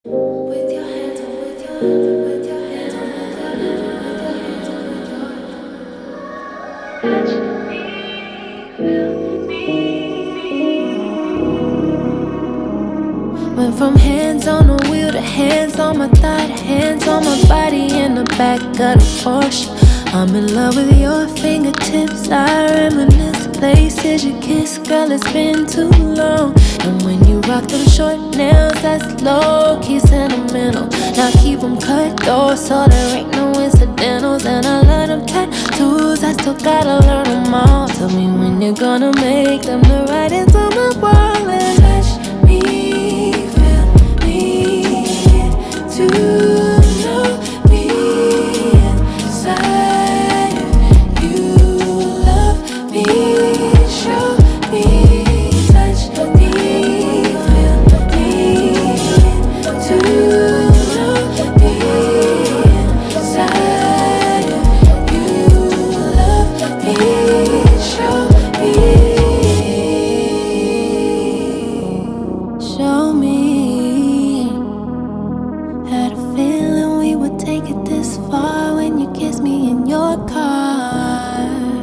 With your hands up, with your hands up, with your hands up, with your hands up, with your hands up, with your hands up. Touch me, feel me. Went from hands on the wheel to hands on my thigh, to hands on my body in the back of the Porsche. I'm in love with your fingertips. I reminisce places you kiss, girl. It's been too long. And when you rock them short nails, that's low-key sentimental. Now keep them cut though, so there ain't no incidentals. And I love them tattoos, I still gotta learn them all. Tell me when you're gonna make them the writings on my wall. And touch me, feel me, get to know me inside. You love me, show me, touch me, feel me, get to know me inside. You love me, show me. Show me. Had a feeling we would take it this far when you kissed me in your car.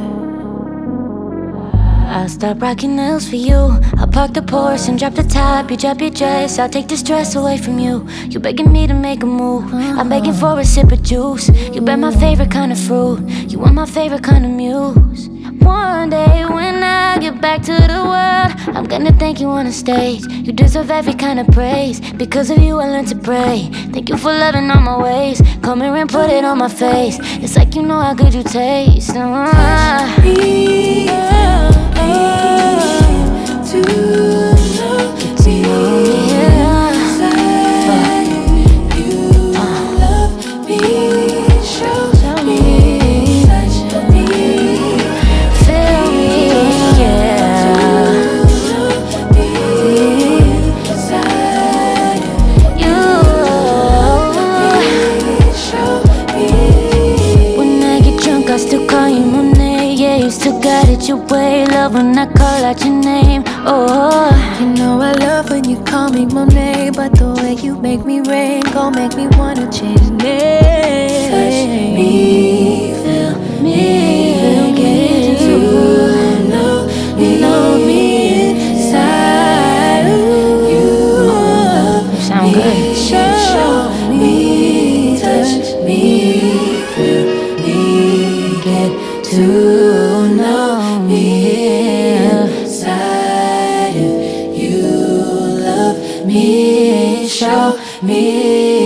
I'll stop rocking nails for you. I'll park the Porsche and drop the top. You drop your dress, I'll take the stress away from you. You begging me to make a move, I'm begging for a sip of juice. You bet my favorite kind of fruit, you want my favorite kind of muse. One day when I get back to the world, I'm gonna thank you on the stage. You deserve every kind of praise. Because of you I learned to pray. Thank you for loving all my ways. Come here and put it on my face. It's like you know how good you taste. To know me inside. You love me, show me, touch me, Feel me, yeah. to know me inside. You Show me. When I get drunk, I still call you Monet. Yeah, you still got it your way. Love when I call out your name. Oh, You know I love when you call me Monet, but the way you make me rain gon' make me wanna change names. Touch me, feel me, get to know me inside. You love sound me, good. show me, touch me, feel me, get to know me inside. If you love me, show me.